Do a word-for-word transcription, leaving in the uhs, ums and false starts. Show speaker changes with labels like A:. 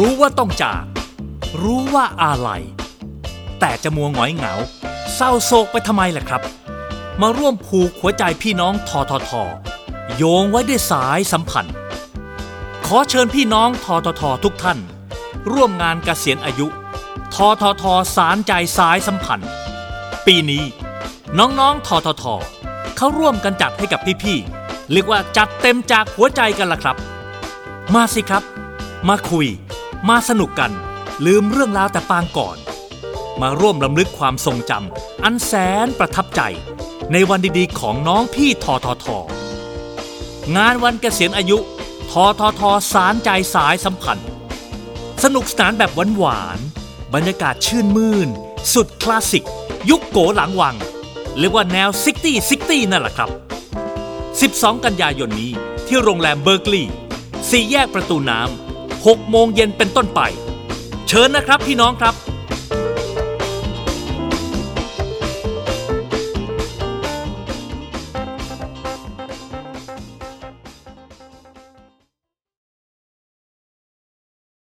A: รู้ว่าต้องจากรู้ว่าอาลัยแต่จะมัวหงอยเหงาเศร้าโศกไปทำไมล่ะครับมาร่วมผูกหัวใจพี่น้องททท.โยงไว้ด้วยสายสัมพันธ์ขอเชิญพี่น้องททท.ทุกท่านร่วมงานเกษียณอายุททท.สารใจสายสัมพันธ์ปีนี้น้องๆททท.เขาร่วมกันจัดให้กับพี่ๆเรียกว่าจัดเต็มจากหัวใจกันล่ะครับมาสิครับมาคุยมาสนุกกันลืมเรื่องราวแต่ปางก่อนมาร่วมรำลึกความทรงจำอันแสนประทับใจในวันดีๆของน้องพี่ททท.งานวันเกษียณอายุททท.สารใจสายสัมพันธ์สนุกสนานแบบหวานๆบรรยากาศชื่นมื่นสุดคลาสสิกยุคโกหลังวังเรียกว่าแนวซิกตี้ซิกตี้นั่นแหละครับสิบสองกันยายนนี้ที่โรงแรมเบอร์กลีย์สี่แยกประตูน้ำหกโมงเย็นเป็นต้นไปเชิญนะครับพี่น้องครับ